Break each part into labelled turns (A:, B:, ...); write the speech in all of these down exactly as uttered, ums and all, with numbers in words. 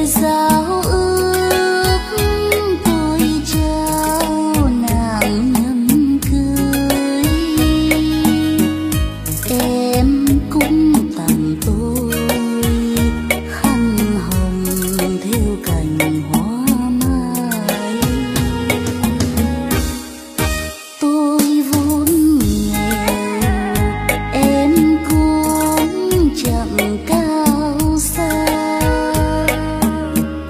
A: giao ước tôi trao nàng nhẫn cưới, em cũng tặng tôi khăn hồng theo cành hoa mai. Tôi vốn nghèo em cũng chẳng cao xa,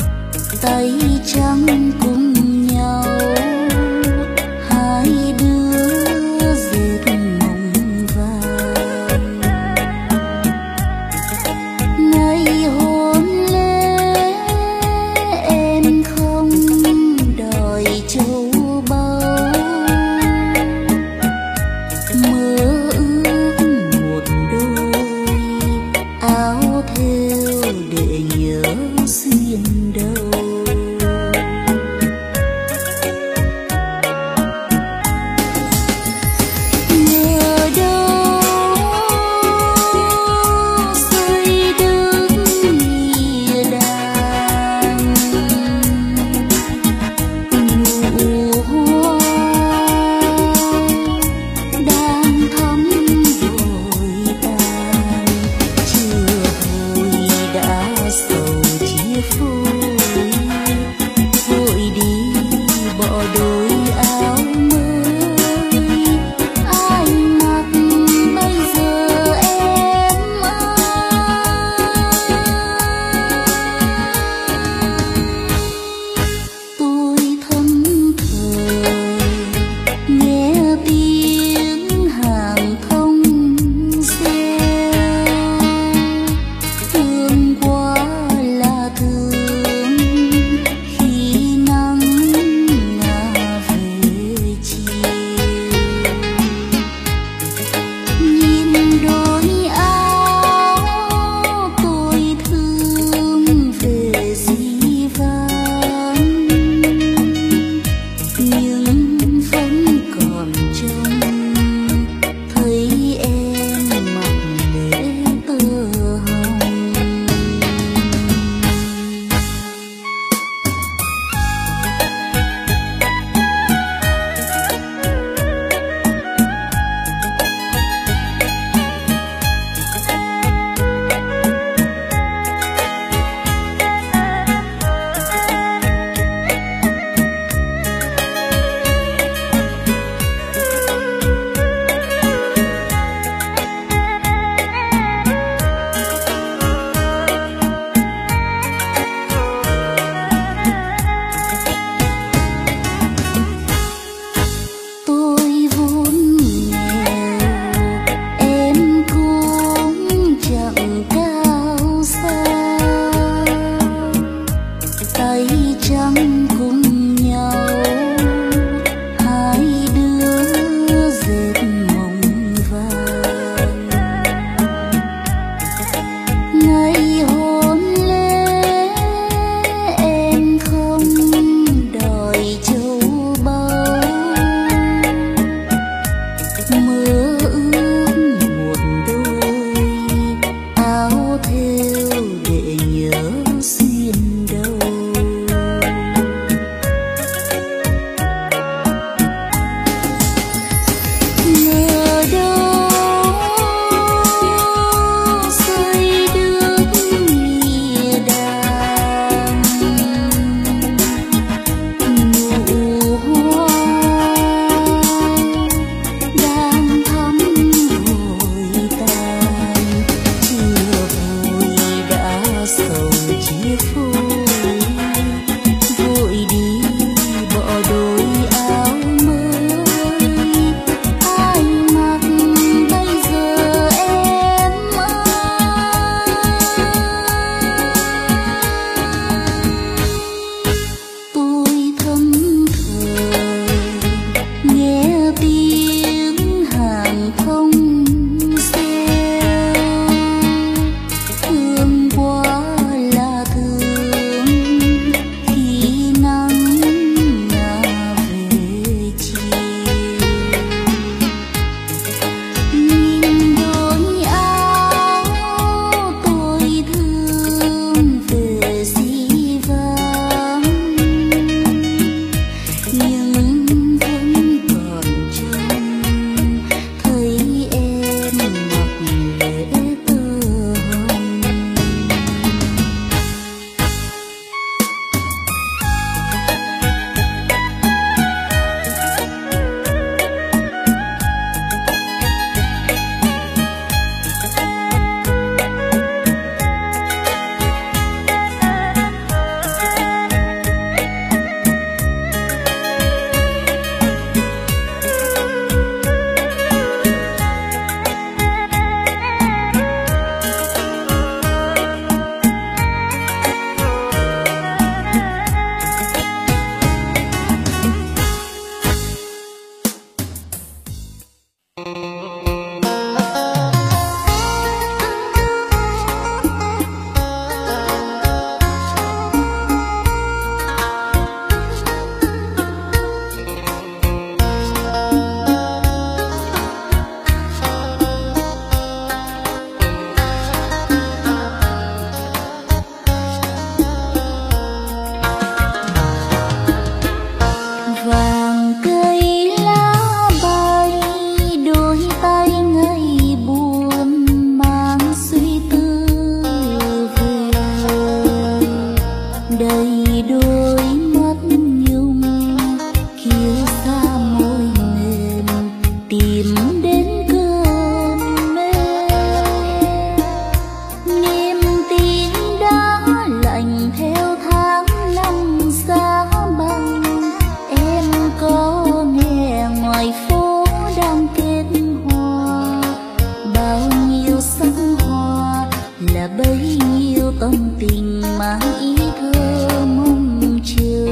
A: mang ý thơ mong chờ.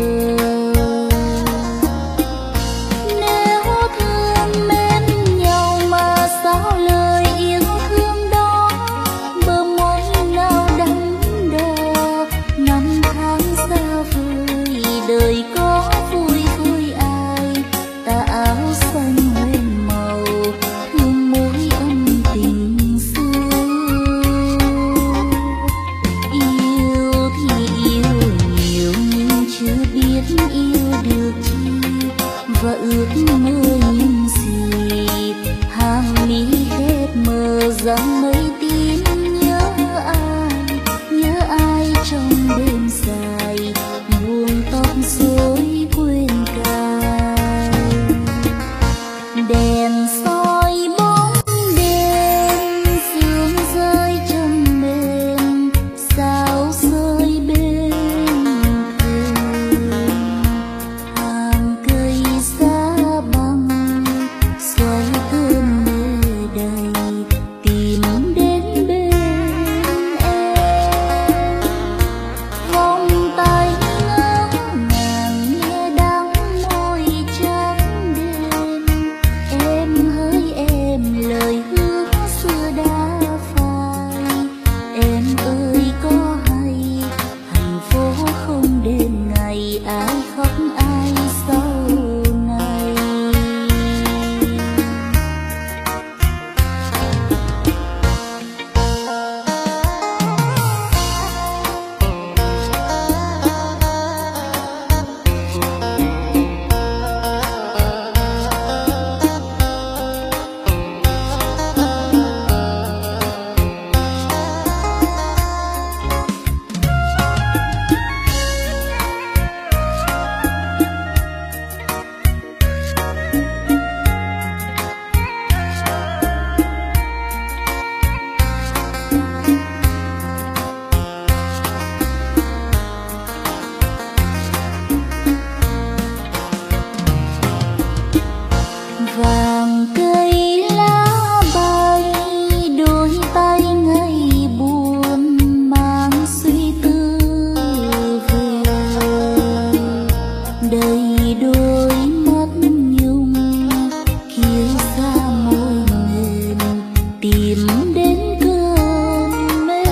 A: Nếu thương mến nhau mà sao lời yêu thương đó bờ môi nào đắng đo. Năm tháng xa vời đời có vui với ai, tà áo xanh hoen màu thương mối ân tình xưa. Yêu thì yêu nhiều nhưng chưa biết yêu được chi, và ước mơ những gì hàng mi khép mờ rằng mấy tin nhớ ai, nhớ ai trong đêm dài buông tóc rối quên cài. Đèn soi bóng đêm sương rơi trong mềm, sao rơi bên thềm. Hàng cây giá băng xoay cơn mê đầy tìm đến bên em. Vòng tay ngỡ ngàng nghe đắng môi trắng đêm. Em hỡi em lời hứa xưa đã phai. Em ơi có hay thành phố không đêm ngày ai khóc ai sau này. Vàng cây lá bay đôi tay ngày buồn mang suy tư về. Đầy đôi mắt nhung kia xa môi mềm tìm đến cơn mê.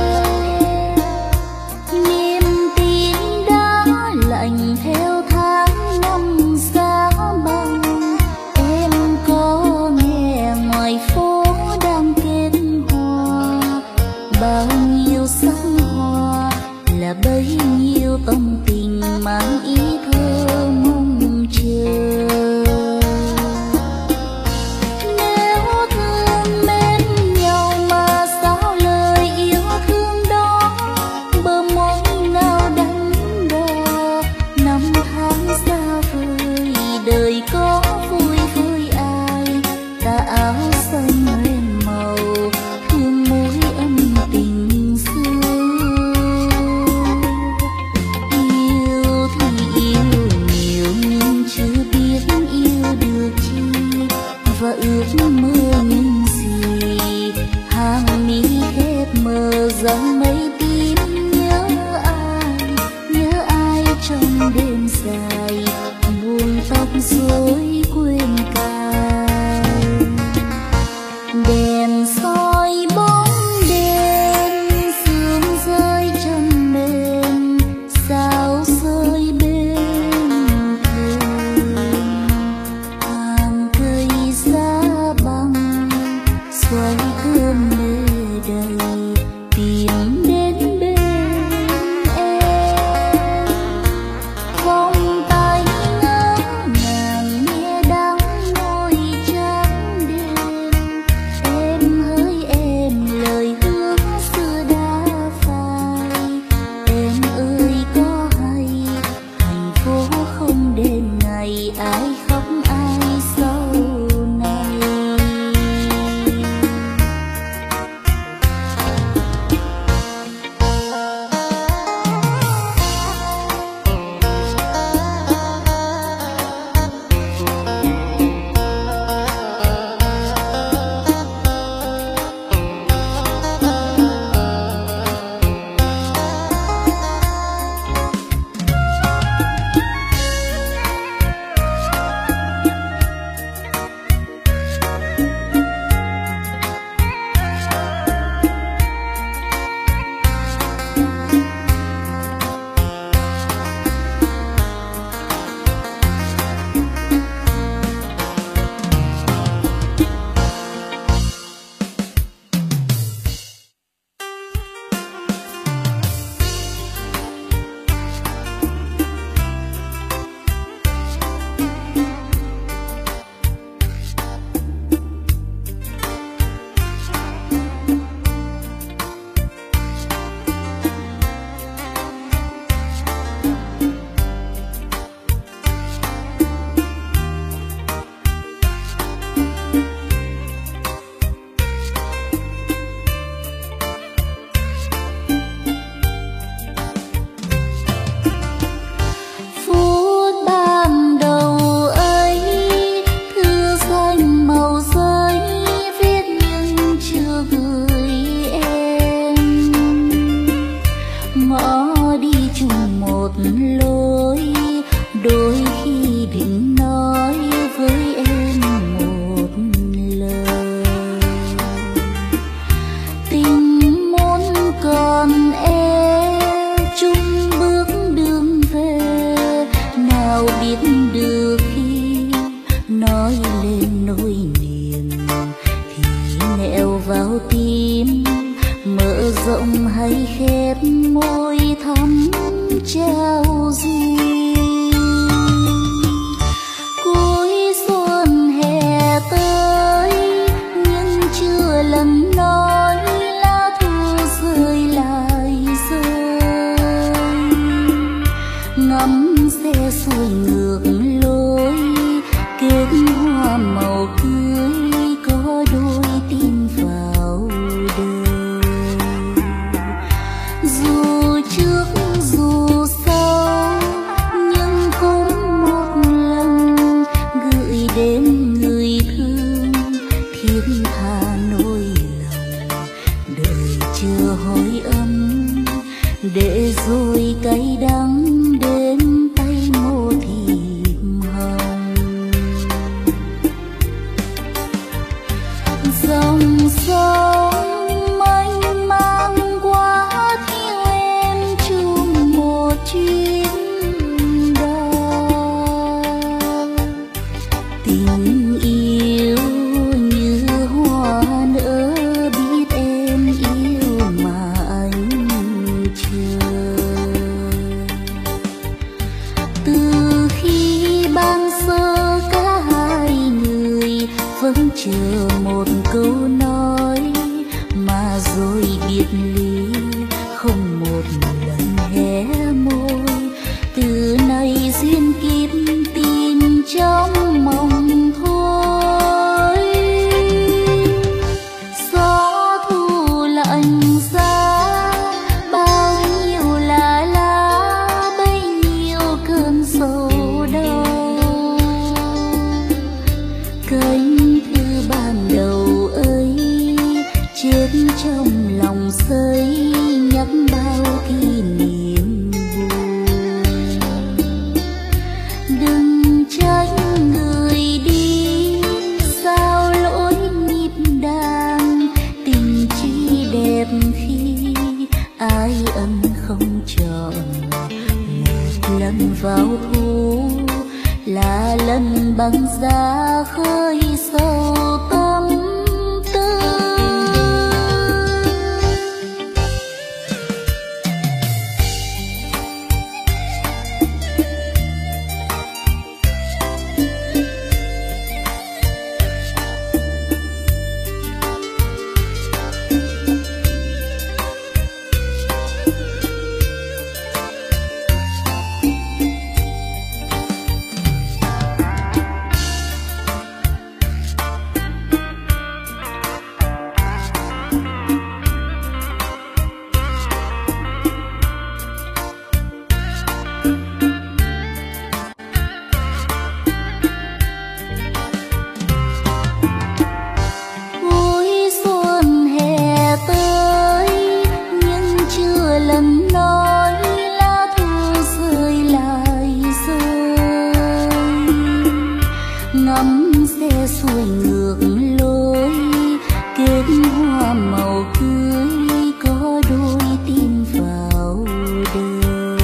A: Niềm tin đã lạnh theo tháng năm giá băng. Em có nghe ngoài phố đang kết hoa, bao nhiêu sắc hoa là bấy nhiêu tâm tình mang ý thơ mong chờ. Nếu thương mến nhau mà sao lời yêu thương đó bờ môi nào đắng đo. Năm tháng xa vời đời có vui với ai, tà áo xanh hoen màu thương mối ân tình xưa. Yêu thì lối, đôi khi định nói với em một lời. Tình muốn còn em chung bước đường về, nào biết được khi nói lên nỗi niềm thì nẹo vào tim, mở rộng hay khép môi thắm trao duyên. Cuối xuân hè tới nhưng chưa lần nói, lá thu rơi lại rơi. Ngắm xe xuôi ngược lối, kết hoa màu cưới có đôi tin vào đời. Dù trước dù sau nhưng cũng một lần gửi đến người thương thiết tha nỗi lòng. Đời chưa hỏi âm để rồi cay đắng đến tay một thiệp hồng. Dòng sông mênh mang qua theo em chung một chuyến đò. Tình yêu như hoa nở, biết em yêu mà anh chờ. Từ khi ban sơ cả hai người vẫn chờ một câu nói, mà rồi biệt ly không một lần hé môi. Từ nay duyên kiếp tin trong mong thôi. Gió thu lạnh giá bao nhiêu là lá, bấy nhiêu cơn sầu đau. Cánh thư ban đầu ấy chết trong lòng xây, nhắc bao kỷ niệm buồn. Đừng trách người đi sao lỗi nhịp đàn, tình chỉ đẹp khi ai ân không chọn. Một lần vào thu là lần băng giá khơi sâu tâm tư. Ngắm xe xuôi ngược lối, kết hoa màu cưới có đôi tin vào đời.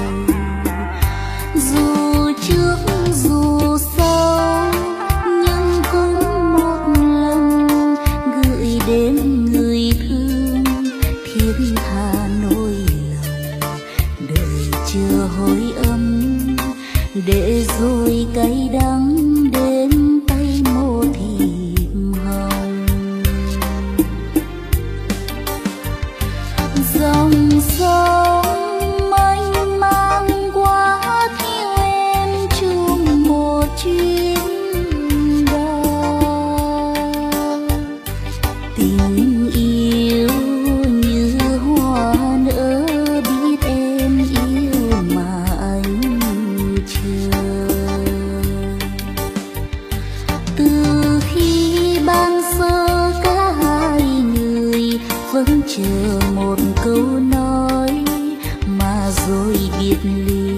A: Dù trước dù sau nhưng cũng một lần gửi đến người thương thiết tha nỗi lòng. Đời chưa hỏi âm để rồi cay đắng đến tay một thiệp hồng. Dòng sông mênh mang qua theo em chung một chuyến đò. Tình yêu như hoa nở, biết em yêu mà anh chờ. Từ khi ban sơ cả hai người vẫn chờ một câu nói, mà rồi biệt ly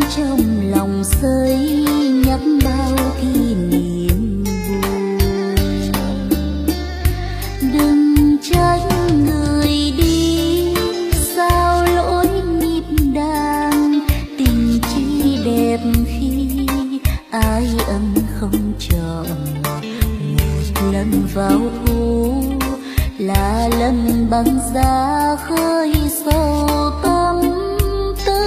A: trong lòng sơi nhắc bao kỷ niệm buồn. Đừng trách người đi sao lỗi nhịp đàn, tình chỉ đẹp khi ai ân không chọn. Một lần vào thu là lần băng giá khơi sâu tâm tư.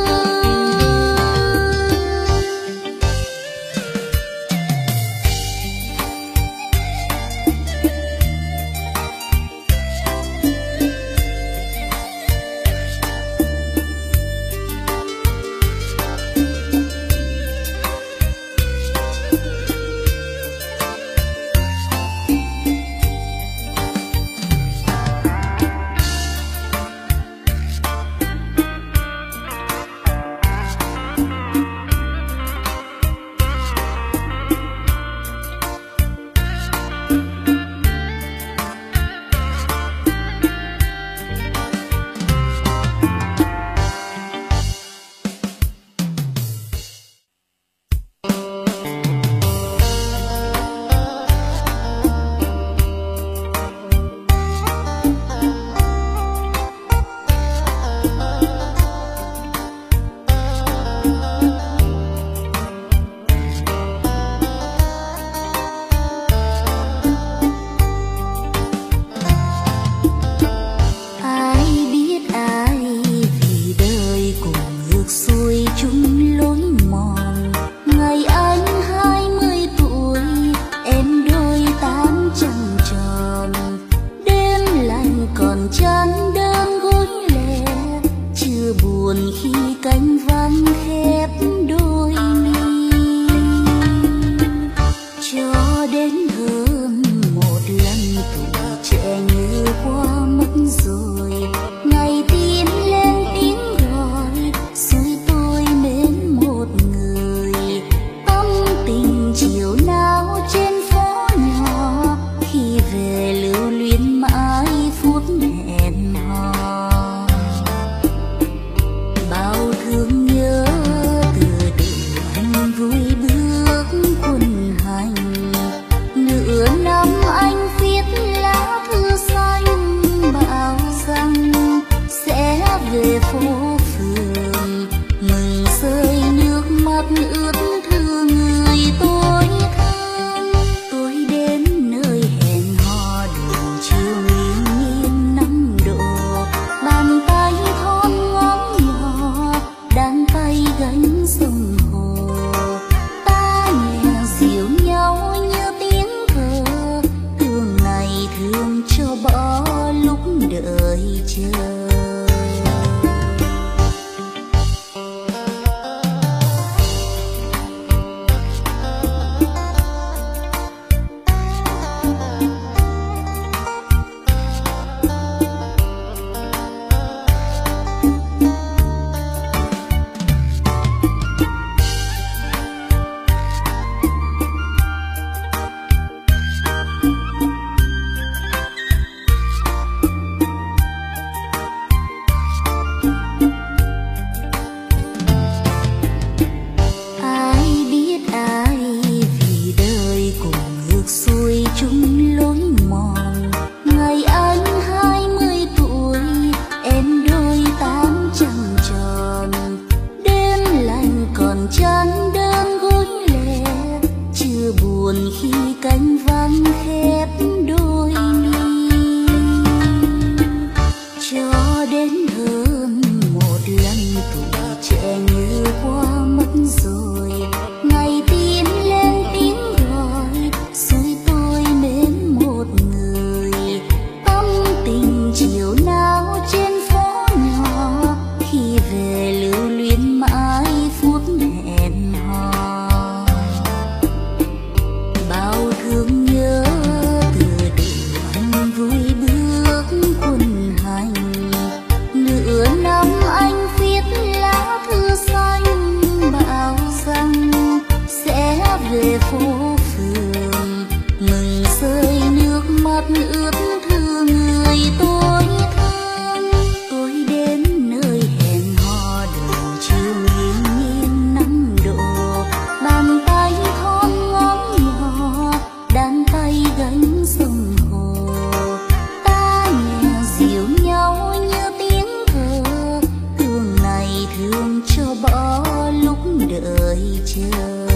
A: đợi chờ.